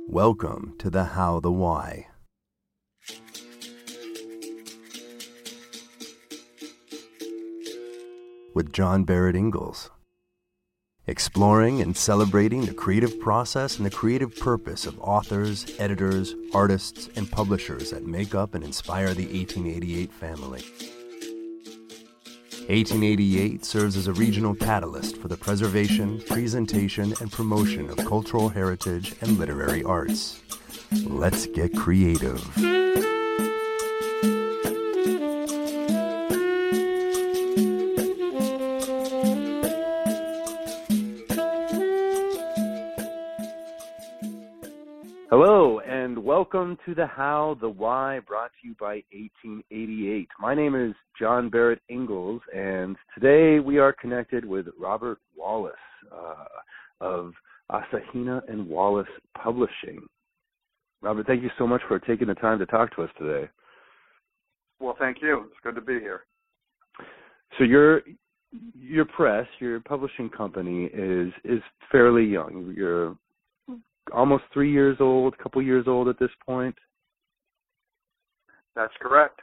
Welcome to the How, the Why. With John Barrett Ingalls. Exploring and celebrating the creative process and the creative purpose of authors, editors, artists, and publishers that make up and inspire the 1888 family. 1888 serves as a regional catalyst for the preservation, presentation, and promotion of cultural heritage and literary arts. Let's get creative. Hello, and welcome to the How, the Why, brought to you by 1888. My name is John Barrett Ingalls, and today we are connected with Robert Wallace of Asahina and Wallace Publishing. Robert, thank you so much for taking the time to talk to us today. Well, thank you. It's good to be here. So your press, your publishing company is fairly young. You're almost 3 years old, a couple years old at this point. That's correct.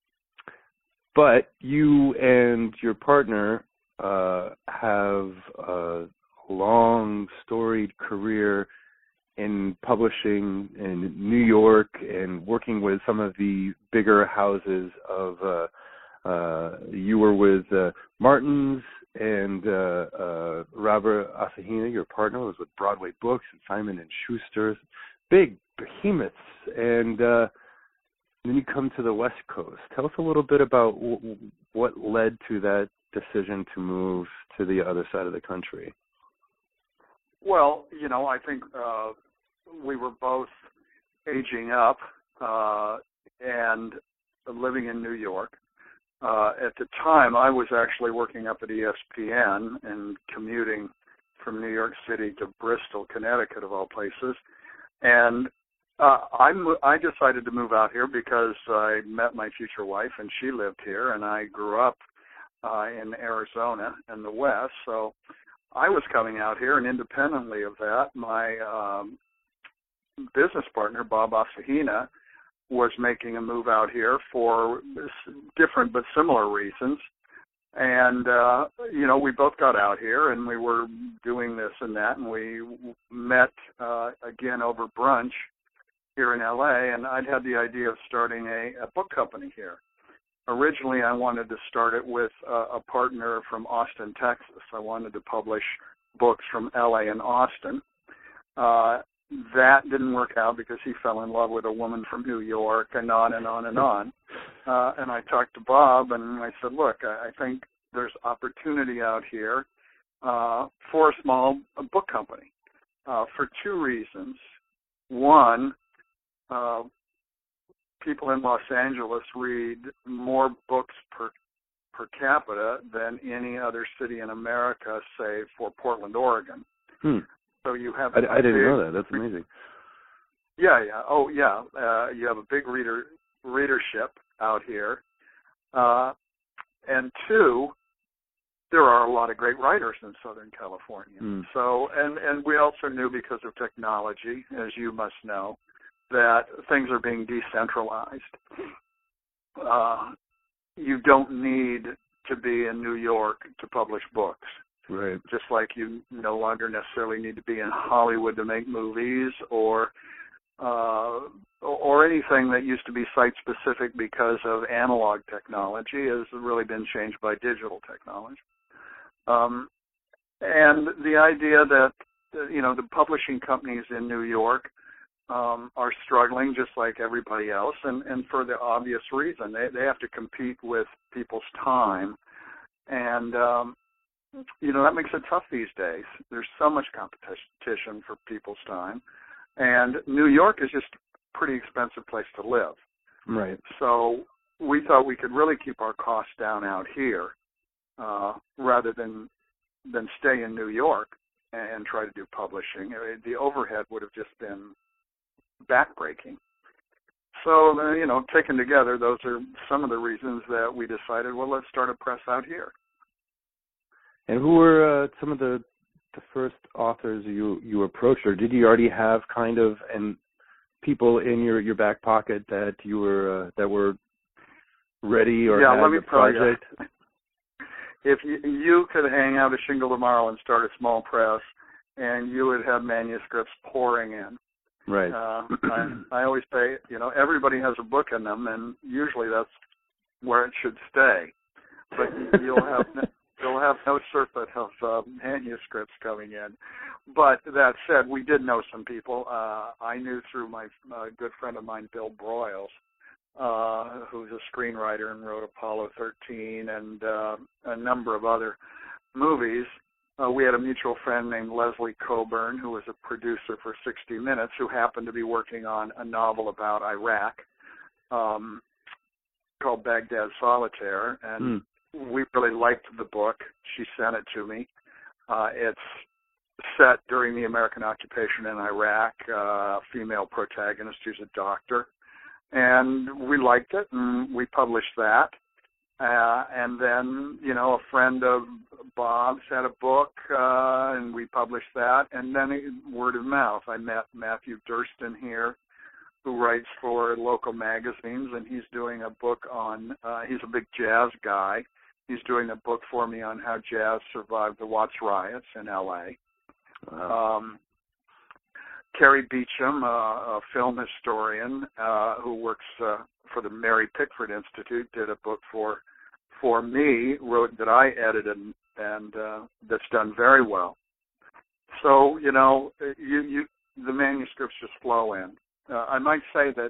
But you and your partner have a long, storied career in publishing in New York and working with some of the bigger houses of, you were with Martin's, and Robert Asahina, your partner, was with Broadway Books and Simon & Schuster, big behemoths. And then you come to the West Coast. Tell us a little bit about what led to that decision to move to the other side of the country. Well, I think we were both aging up and living in New York. At the time, I was actually working up at ESPN and commuting from New York City to Bristol, Connecticut, of all places. And I decided to move out here because I met my future wife, and she lived here, and I grew up in Arizona in the West. So I was coming out here, and independently of that, my business partner, Bob Asahina, was making a move out here for different but similar reasons. And, we both got out here, and we were doing this and that, and we met again over brunch here in L.A., and I'd had the idea of starting a book company here. Originally, I wanted to start it with a partner from Austin, Texas. I wanted to publish books from L.A. and Austin. That didn't work out because he fell in love with a woman from New York, and on and on and on. And I talked to Bob, and I said, look, I think there's opportunity out here for a small book company for two reasons. One, people in Los Angeles read more books per capita than any other city in America, save for Portland, Oregon. So you have. I didn't know that. That's amazing. Yeah. Oh, yeah. You have a big readership out here, and two, there are a lot of great writers in Southern California. So, and we also knew because of technology, as you must know, that things are being decentralized. You don't need to be in New York to publish books. Right. Just like you no longer necessarily need to be in Hollywood to make movies or anything that used to be site-specific because of analog technology has really been changed by digital technology. And the idea that, the publishing companies in New York are struggling just like everybody else, and for the obvious reason. They have to compete with people's time. And that makes it tough these days. There's so much competition for people's time. And New York is just a pretty expensive place to live. Right. So we thought we could really keep our costs down out here rather than stay in New York and try to do publishing. The overhead would have just been backbreaking. So, taken together, those are some of the reasons that we decided, well, let's start a press out here. And who were some of the the first authors you approached, or did you already have kind of people in your back pocket that you were that were ready or had the project? If you could hang out a shingle tomorrow and start a small press, and you would have manuscripts pouring in. Right. I always say, everybody has a book in them, and usually that's where it should stay. But you'll have no surfeit of manuscripts coming in. But that said, we did know some people. I knew through my good friend of mine, Bill Broyles, who's a screenwriter and wrote Apollo 13 and a number of other movies. We had a mutual friend named Leslie Coburn, who was a producer for 60 Minutes, who happened to be working on a novel about Iraq called Baghdad Solitaire, and we really liked the book. She sent it to me. It's set during the American occupation in Iraq, female protagonist who's a doctor. And we liked it, and we published that. And then, a friend of Bob's had a book, and we published that. And then word of mouth. I met Matthew Durston here, who writes for local magazines, and he's doing a book on, he's a big jazz guy. He's doing a book for me on how jazz survived the Watts riots in L.A. Wow. Carrie Beecham, a film historian who works for the Mary Pickford Institute, did a book for me, wrote that I edited, and that's done very well. So, the manuscripts just flow in. I might say that,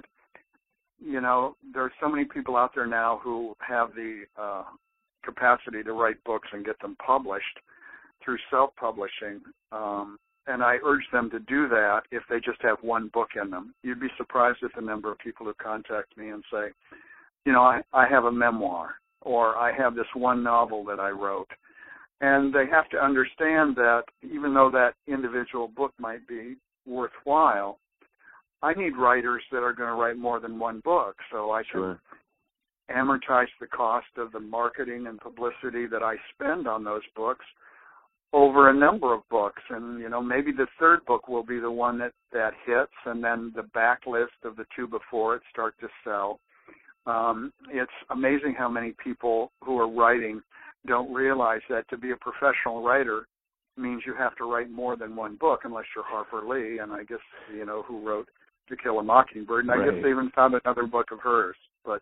there are so many people out there now who have the capacity to write books and get them published through self-publishing. And I urge them to do that if they just have one book in them. You'd be surprised at the number of people who contact me and say, I have a memoir, or I have this one novel that I wrote. And they have to understand that even though that individual book might be worthwhile, I need writers that are going to write more than one book, so I should amortize the cost of the marketing and publicity that I spend on those books over a number of books. And, maybe the third book will be the one that hits, and then the backlist of the two before it start to sell. It's amazing how many people who are writing don't realize that to be a professional writer means you have to write more than one book, unless you're Harper Lee, and I guess, who wrote To Kill a Mockingbird, and I guess they even found another book of hers. But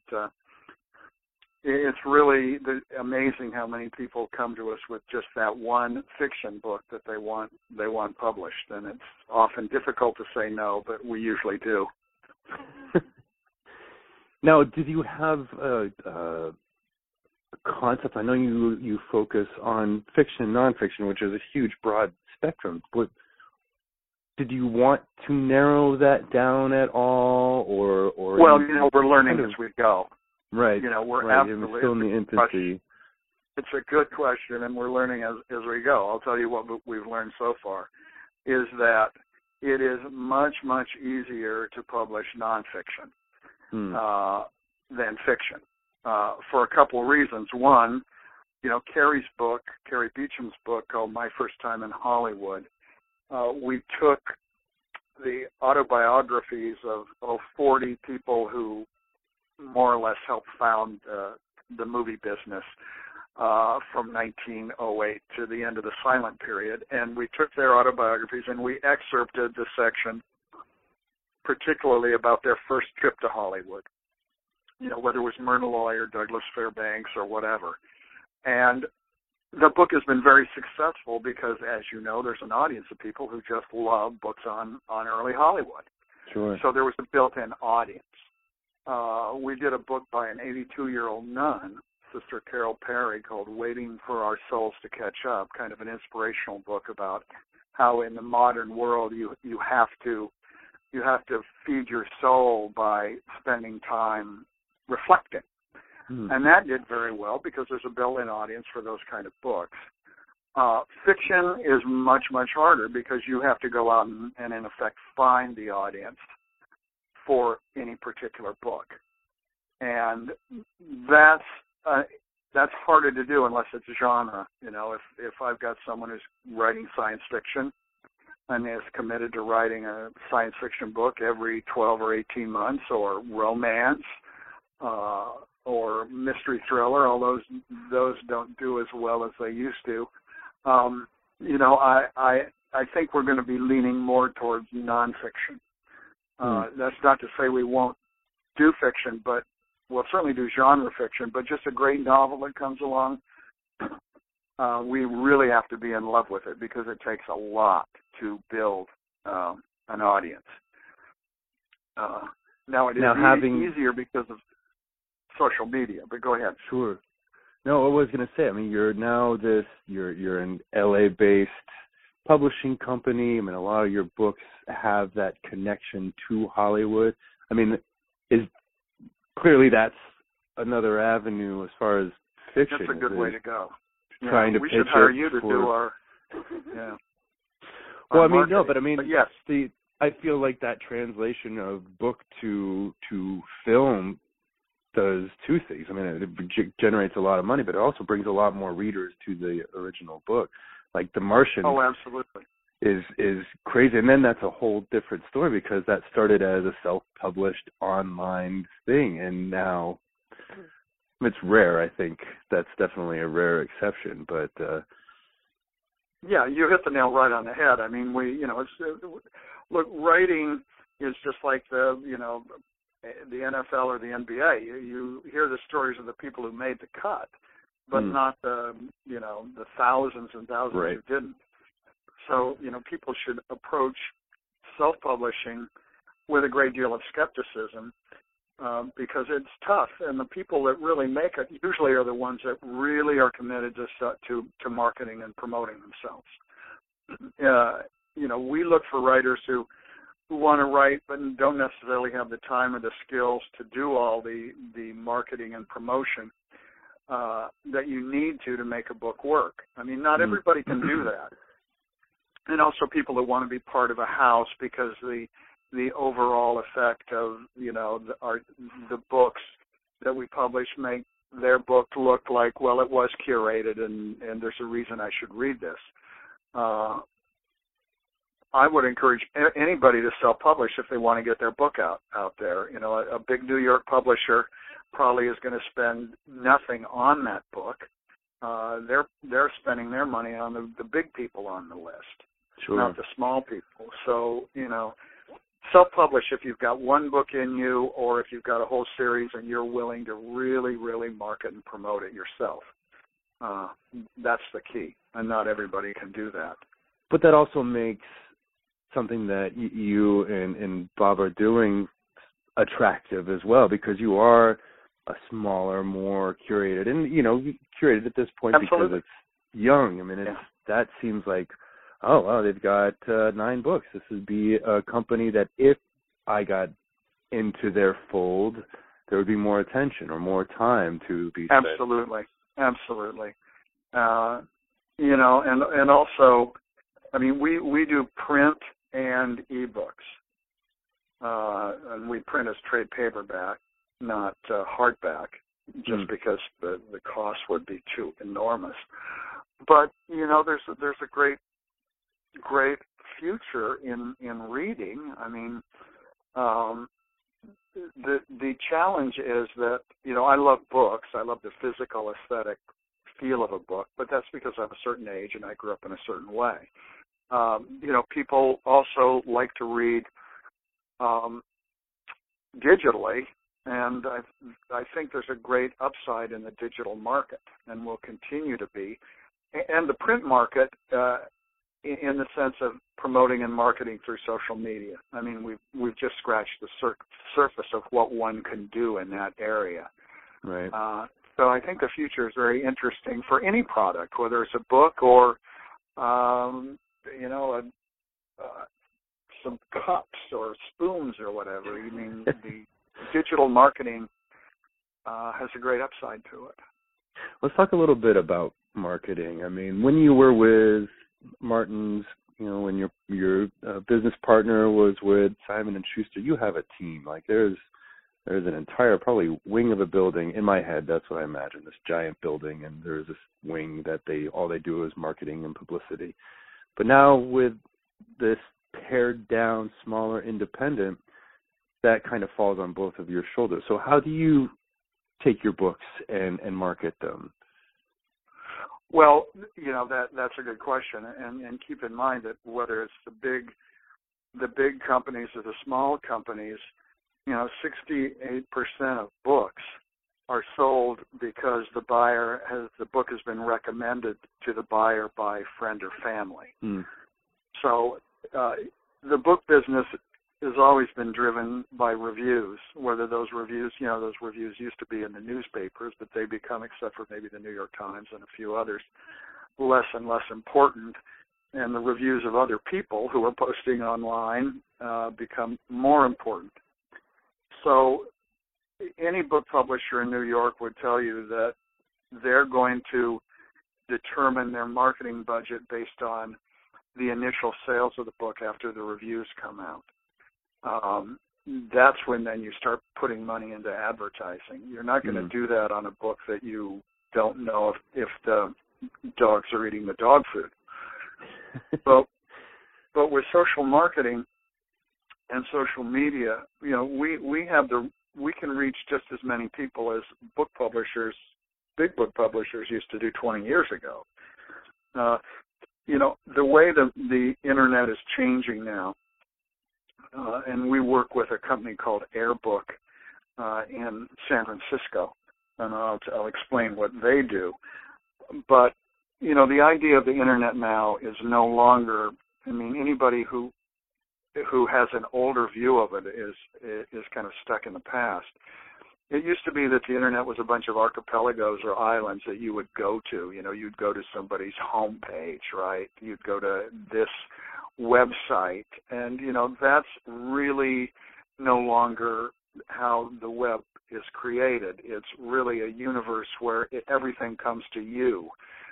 it's really amazing how many people come to us with just that one fiction book that they want published, and it's often difficult to say no, but we usually do. Now, did you have a concept? I know you focus on fiction, nonfiction, which is a huge, broad spectrum. But did you want to narrow that down at all, or? Well, we're learning as we go. Right. We're absolutely still in the infancy. It's a good question, and we're learning as we go. I'll tell you what we've learned so far is that it is much, much easier to publish nonfiction than fiction for a couple of reasons. One, Carrie Beecham's book called My First Time in Hollywood, we took the autobiographies of 40 people who more or less helped found the movie business from 1908 to the end of the silent period. And we took their autobiographies and we excerpted the section particularly about their first trip to Hollywood, whether it was Myrna Loy or Douglas Fairbanks or whatever. And the book has been very successful because, as you know, there's an audience of people who just love books on early Hollywood. Sure. So there was a built-in audience. We did a book by an 82-year-old nun, Sister Carol Perry, called Waiting for Our Souls to Catch Up, kind of an inspirational book about how in the modern world you have to feed your soul by spending time reflecting. And that did very well because there's a built-in audience for those kind of books. Fiction is much, much harder because you have to go out and in effect, find the audience for any particular book. And that's that's harder to do unless it's genre. If I've got someone who's writing science fiction and is committed to writing a science fiction book every 12 or 18 months, or romance, or mystery thriller, although those don't do as well as they used to. I think we're going to be leaning more towards nonfiction. That's not to say we won't do fiction, but we'll certainly do genre fiction. But just a great novel that comes along, we really have to be in love with it, because it takes a lot to build an audience. Now it is easier because of social media, but go ahead. Sure. No, I was going to say, I mean, you're an LA-based publishing company. I mean, a lot of your books have that connection to Hollywood. I mean, clearly that's another avenue as far as fiction. That's a good way to go. Trying to we pitch should hire it you to for... do our. Yeah. Well, our I mean, marketing. no, but I mean, yes, I feel like that translation of book to film does two things. I mean, it generates a lot of money, but it also brings a lot more readers to the original book. Like The Martian. Oh, absolutely. Is crazy, and then that's a whole different story, because that started as a self-published online thing, and now it's rare. I think that's definitely a rare exception, but yeah, you hit the nail right on the head. I mean, look, writing is just like the NFL or the NBA. You hear the stories of the people who made the cut, but not the thousands and thousands right. who didn't. So, people should approach self-publishing with a great deal of skepticism, because it's tough, and the people that really make it usually are the ones that really are committed to marketing and promoting themselves. We look for writers who want to write but don't necessarily have the time or the skills to do all the marketing and promotion that you need to make a book work. I mean, not everybody can do that. And also people that want to be part of a house, because the overall effect of the books that we publish make their book look like, well, it was curated and there's a reason I should read this. I would encourage anybody to self-publish if they want to get their book out there. A big New York publisher probably is going to spend nothing on that book. They're spending their money on the big people on the list, sure. not the small people. So, self-publish if you've got one book in you, or if you've got a whole series and you're willing to really, really market and promote it yourself. That's the key, and not everybody can do that. But that also makes something that you and Bob are doing attractive as well, because you are a smaller, more curated, and curated at this point. Absolutely. Because it's young. I mean, that seems like, oh wow, they've got 9 books. This would be a company that if I got into their fold, there would be more attention or more time to be spent. Absolutely. And also, I mean, we do print and ebooks, and we print as trade paperback, not hardback, just because the cost would be too enormous. But there's a great future in reading. I mean, the challenge is that I love books. I love the physical aesthetic feel of a book, but that's because I'm a certain age and I grew up in a certain way. People also like to read digitally, and I think there's a great upside in the digital market, and will continue to be. And the print market, in the sense of promoting and marketing through social media. I mean, we've just scratched the surface of what one can do in that area. Right. So I think the future is very interesting for any product, whether it's a book or some cups or spoons or whatever. I mean, the digital marketing has a great upside to it. Let's talk a little bit about marketing. I mean, when you were with Martin's, when your business partner was with Simon & Schuster, you have a team. Like, there's there's an entire probably wing of a building in my head. That's what I imagine, this giant building, and there's this wing that all they do is marketing and publicity. But now with this pared down, smaller independent, that kind of falls on both of your shoulders. So how do you take your books and market them? Well, that's a good question, and keep in mind that whether it's the big companies or the small companies, 68% of books are sold because the book has been recommended to the buyer by friend or family. So the book business has always been driven by reviews, whether those reviews used to be in the newspapers, but they become, except for maybe the New York Times and a few others, less and less important. And the reviews of other people who are posting online become more important. So any book publisher in New York would tell you that they're going to determine their marketing budget based on the initial sales of the book after the reviews come out. That's when then you start putting money into advertising. You're not going to do that on a book that you don't know if the dogs are eating the dog food. But with social marketing and social media, we can reach just as many people as big book publishers used to do 20 years ago. The way the internet is changing now, and we work with a company called AirBook in San Francisco, and I'll explain what they do. But the idea of the internet now is no longer. Anybody who has an older view of it is kind of stuck in the past. It used to be that the internet was a bunch of archipelagos or islands that you would go to. You'd go to somebody's homepage, right? You'd go to this website, and that's really no longer how the web is created. It's really a universe where everything comes to you.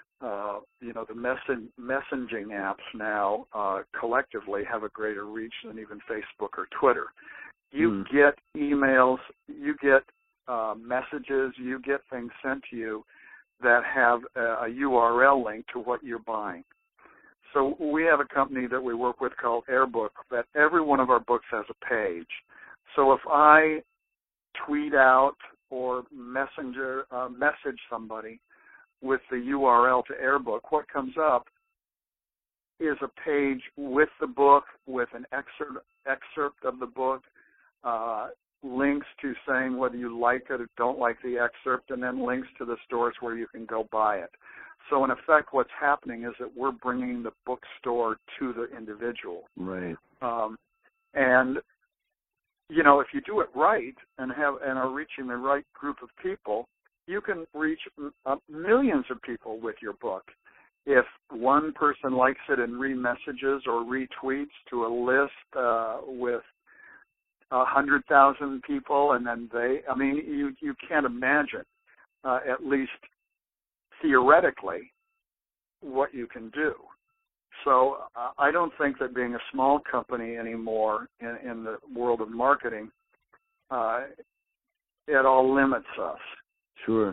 The messaging apps now collectively have a greater reach than even Facebook or Twitter. You get emails, you get messages, you get things sent to you that have a URL link to what you're buying. So we have a company that we work with called AirBook, that every one of our books has a page. So if I tweet out or message somebody with the URL to AirBook, what comes up is a page with the book, with an excerpt of the book, links to saying whether you like it or don't like the excerpt, and then links to the stores where you can go buy it. So in effect, what's happening is that we're bringing the bookstore to the individual. Right. And if you do it right and are reaching the right group of people, you can reach millions of people with your book. If one person likes it and remessages or retweets to a list with 100,000 people, and then you can't imagine, at least theoretically, what you can do. So I don't think that being a small company anymore in the world of marketing at all limits us. Sure.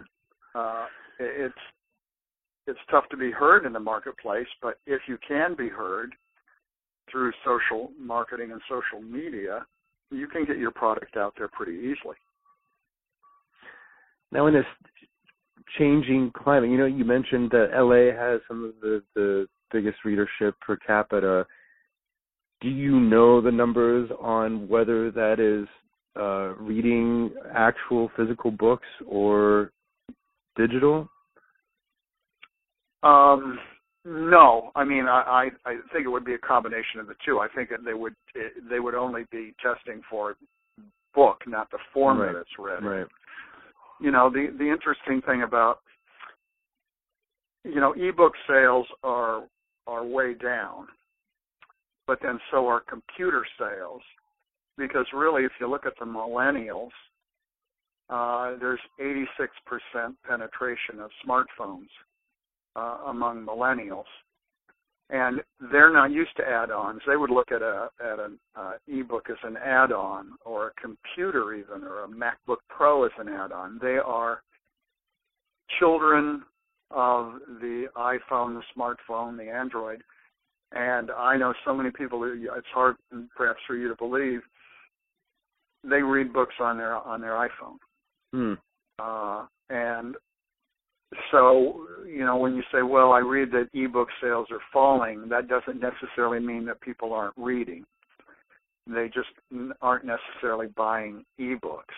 It's tough to be heard in the marketplace, but if you can be heard through social marketing and social media, you can get your product out there pretty easily. Now, in this changing climate, you mentioned that LA has some of the biggest readership per capita. Do you know the numbers on whether that is reading actual physical books or digital? No. I think it would be a combination of the two. I think that they would only be testing for book, not the format it's read. Right. The interesting thing about ebook sales are way down, but then so are computer sales, because really, if you look at the millennials, there's 86% penetration of smartphones among millennials. And they're not used to add-ons. They would look at an ebook as an add-on, or a computer even, or a MacBook Pro as an add-on. They are children of the iPhone, the smartphone, the Android. And I know so many people, it's hard perhaps for you to believe, they read books on their iPhone. And so, when you say, well, I read that ebook sales are falling, that doesn't necessarily mean that people aren't reading. They just aren't necessarily buying ebooks.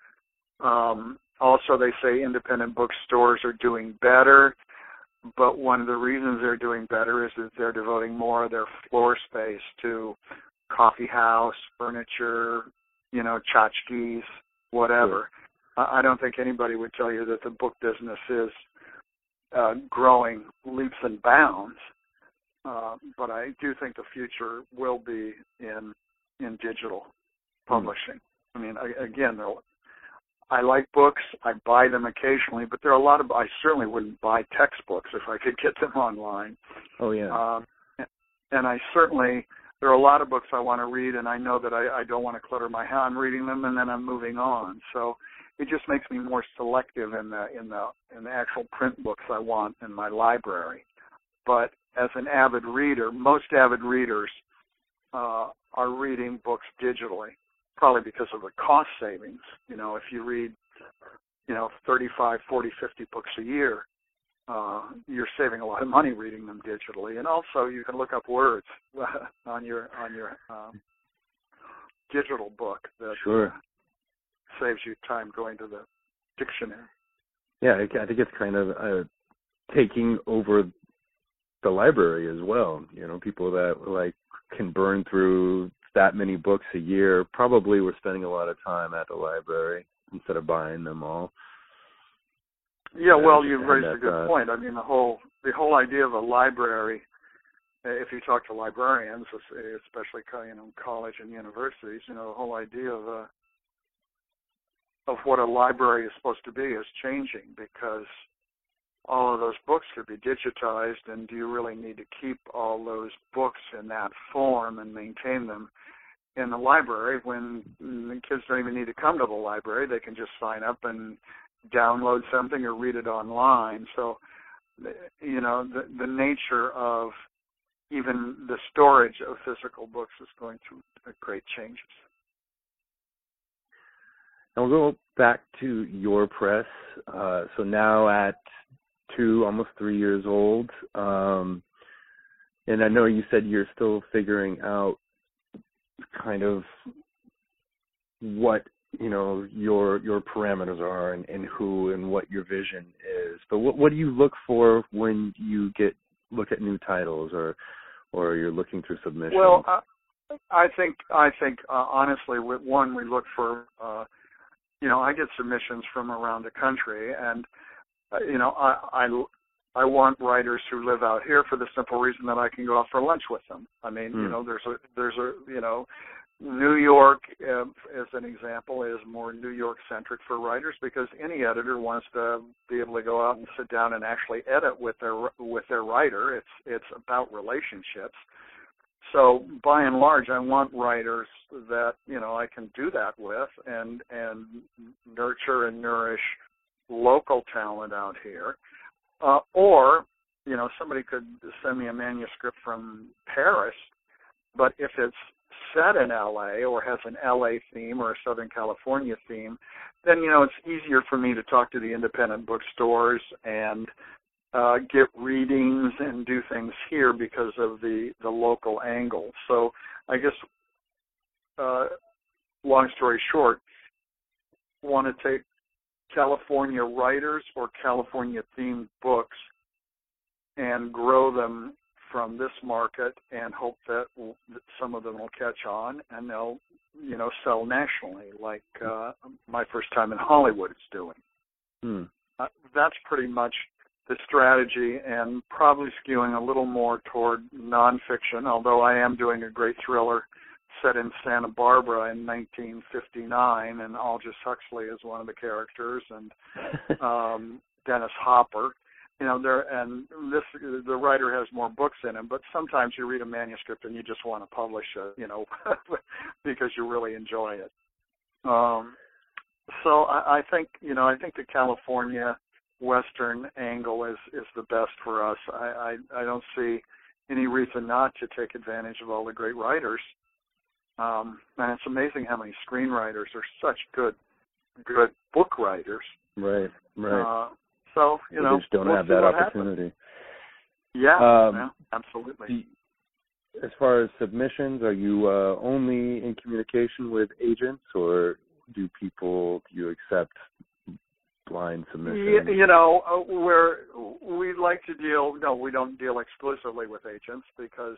Also, they say independent bookstores are doing better, but one of the reasons they're doing better is that they're devoting more of their floor space to coffee house, furniture, tchotchkes, whatever. Sure. I don't think anybody would tell you that the book business is growing leaps and bounds, but I do think the future will be in digital publishing. I mean, again, I like books. I buy them occasionally, but there are a lot of. I certainly wouldn't buy textbooks if I could get them online. Oh yeah. And there are a lot of books I want to read, and I know that I don't want to clutter my head. I'm reading them, and then I'm moving on. So it just makes me more selective in the actual print books I want in my library. But as an avid reader, most avid readers are reading books digitally, probably because of the cost savings. If you read, 35, 40, 50 books a year, you're saving a lot of money reading them digitally. And also you can look up words on your digital book that saves you time going to the dictionary. Yeah, I think it's kind of taking over the library as well. People that can burn through that many books a year probably were spending a lot of time at the library instead of buying them all. Yeah, well, you've raised a good point. I mean, the whole idea of a library, if you talk to librarians, especially college and universities, the whole idea of what a library is supposed to be is changing, because all of those books could be digitized, and do you really need to keep all those books in that form and maintain them in the library when the kids don't even need to come to the library? They can just sign up and download something or read it online. So, the nature of even the storage of physical books is going through great changes. And we'll go back to your press. So now at 2, almost 3 years old, and I know you said you're still figuring out kind of what your parameters are and who and what your vision is. But what do you look for when you look at new titles or you're looking through submissions? Well, I think honestly, we look for I get submissions from around the country, and I want writers who live out here for the simple reason that I can go out for lunch with them. I mean, there's a New York, as an example, is more New York centric for writers, because any editor wants to be able to go out and sit down and actually edit with their writer. It's about relationships. So by and large, I want writers that I can do that with and nurture and nourish local talent out here. Or somebody could send me a manuscript from Paris, but if it's set in L.A. or has an L.A. theme or a Southern California theme, then, it's easier for me to talk to the independent bookstores and get readings and do things here because of the local angle. So I guess, long story short, want to take California writers or California-themed books and grow them from this market and hope that some of them will catch on and they'll, sell nationally, like My First Time in Hollywood is doing. That's pretty much the strategy, and probably skewing a little more toward nonfiction, although I am doing a great thriller set in Santa Barbara in 1959, and Aldous Huxley is one of the characters, and Dennis Hopper. the writer has more books in him, but sometimes you read a manuscript and you just want to publish it, because you really enjoy it. So I think the California Western angle is the best for us. I don't see any reason not to take advantage of all the great writers. And it's amazing how many screenwriters are such good book writers. Right. So, they just don't have that opportunity. Yeah, absolutely. As far as submissions, are you only in communication with agents, or do you accept blind submissions? We like to deal. No, we don't deal exclusively with agents because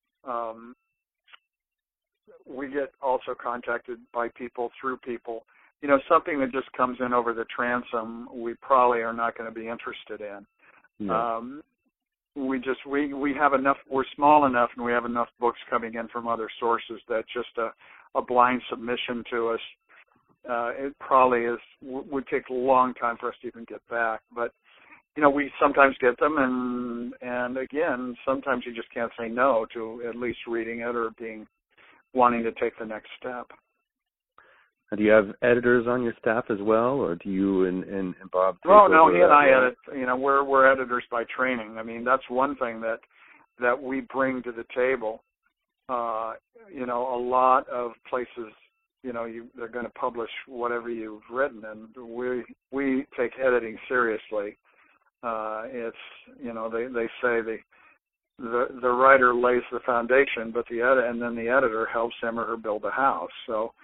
we get also contacted by people through people. Something that just comes in over the transom, we probably are not going to be interested in. No. We have enough. We're small enough, and we have enough books coming in from other sources that just a blind submission to us, it probably would take a long time for us to even get back. But we sometimes get them, and again, sometimes you just can't say no to at least reading it or wanting to take the next step. Do you have editors on your staff as well, or do you and Bob? No, he and I edit. We're editors by training. I mean, that's one thing that we bring to the table. A lot of places, they're going to publish whatever you've written, and we take editing seriously. It's they say the writer lays the foundation, but and then the editor helps him or her build a house. So.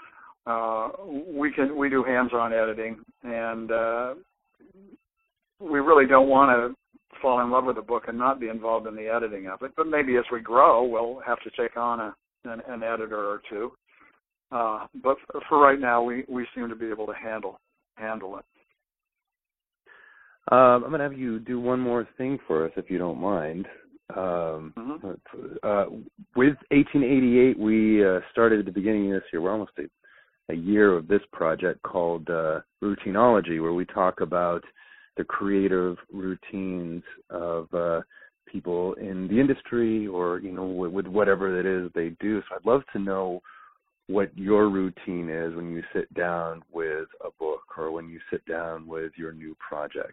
We do hands-on editing, and we really don't want to fall in love with a book and not be involved in the editing of it. But maybe as we grow, we'll have to take on an editor or two. But for right now, we seem to be able to handle it. I'm going to have you do one more thing for us, if you don't mind. With 1888, we started at the beginning of this year. We're almost a year of this project called Routineology, where we talk about the creative routines of people in the industry or, with whatever it is they do. So I'd love to know what your routine is when you sit down with a book or when you sit down with your new project.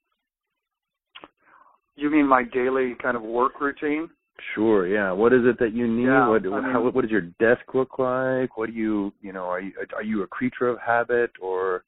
You mean my daily kind of work routine? Sure, yeah. What is it that you need? Yeah, what does your desk look like? What do you, are you a creature of habit, or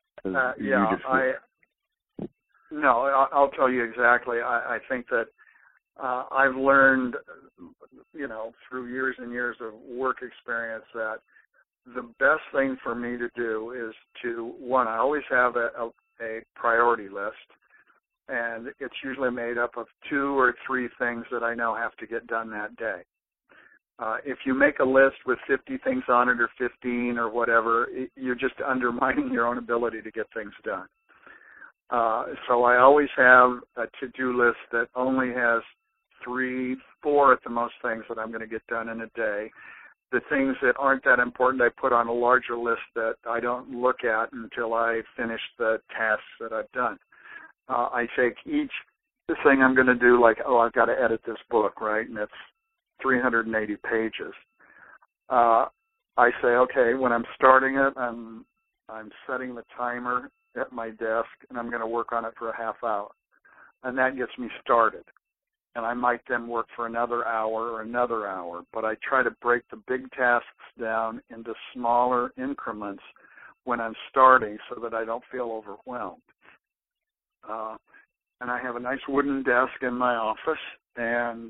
I'll tell you exactly. I think that I've learned, through years and years of work experience that the best thing for me to do is I always have a priority list. And it's usually made up of 2 or 3 things that I know have to get done that day. If you make a list with 50 things on it or 15 or whatever, you're just undermining your own ability to get things done. So I always have a to-do list that only has 3, 4 at the most things that I'm going to get done in a day. The things that aren't that important I put on a larger list that I don't look at until I finish the tasks that I've done. I take each thing I'm going to do, like, I've got to edit this book, right? And it's 380 pages. I say, okay, when I'm starting it, I'm setting the timer at my desk, and I'm going to work on it for a half hour. And that gets me started. And I might then work for another hour or another hour. But I try to break the big tasks down into smaller increments when I'm starting so that I don't feel overwhelmed. And I have a nice wooden desk in my office, and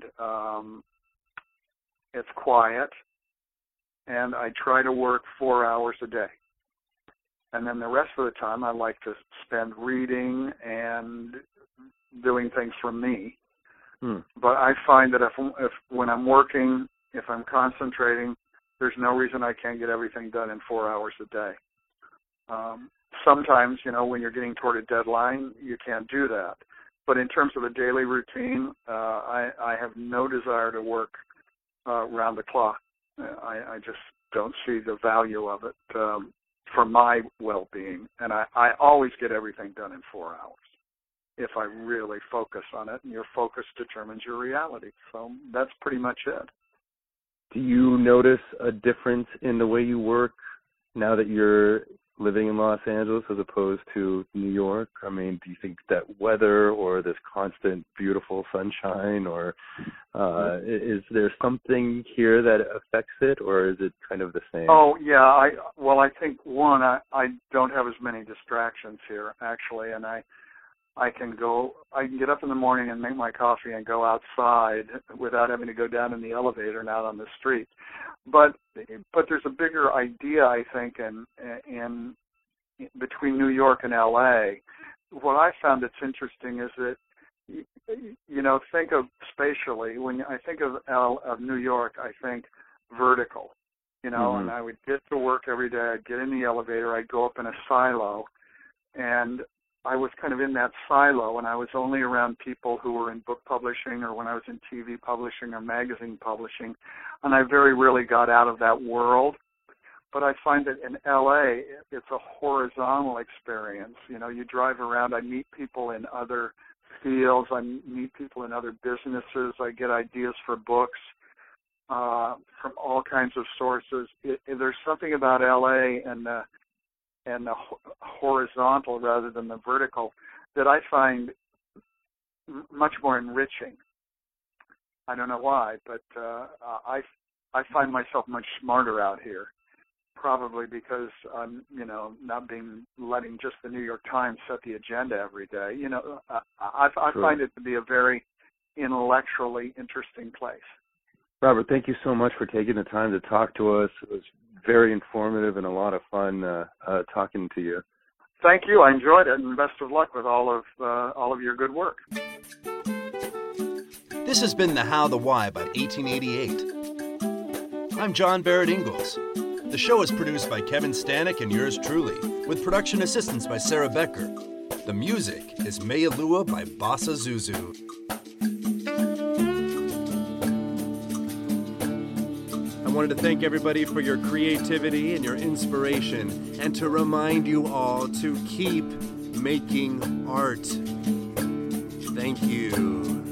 it's quiet, and I try to work 4 hours a day. And then the rest of the time I like to spend reading and doing things for me. But I find that if when I'm working, if I'm concentrating, there's no reason I can't get everything done in 4 hours a day. Sometimes, when you're getting toward a deadline, you can't do that. But in terms of a daily routine, I have no desire to work round the clock. I just don't see the value of it for my well-being. And I always get everything done in 4 hours. if I really focus on it, and your focus determines your reality. So that's pretty much it. Do you notice a difference in the way you work now that you're living in Los Angeles as opposed to New York? I mean, do you think that weather or this constant beautiful sunshine, or is there something here that affects it, or is it kind of the same? Oh, yeah. I think, one, I don't have as many distractions here, actually, and I can get up in the morning and make my coffee and go outside without having to go down in the elevator and out on the street. But there's a bigger idea, I think, in between New York and L.A. What I found that's interesting is that, think of spatially. When I think of New York, I think vertical, and I would get to work every day. I'd get in the elevator. I'd go up in a silo, and I was kind of in that silo, and I was only around people who were in book publishing, or when I was in TV publishing or magazine publishing, and I very rarely got out of that world. But I find that in L.A., it's a horizontal experience. You drive around, I meet people in other fields, I meet people in other businesses, I get ideas for books from all kinds of sources. There's something about L.A. and the horizontal rather than the vertical that I find much more enriching. I don't know why, but I find myself much smarter out here, probably because I'm, not letting just the New York Times set the agenda every day. I find it to be a very intellectually interesting place. Robert, thank you so much for taking the time to talk to us. It was very informative and a lot of fun talking to you. Thank you. I enjoyed it, and best of luck with all of your good work. This has been The How, the Why by 1888. I'm John Barrett Ingalls. The show is produced by Kevin Stanek and yours truly, with production assistance by Sarah Becker. The music is Mealua by Bossa Zuzu. I wanted to thank everybody for your creativity and your inspiration, and to remind you all to keep making art. Thank you.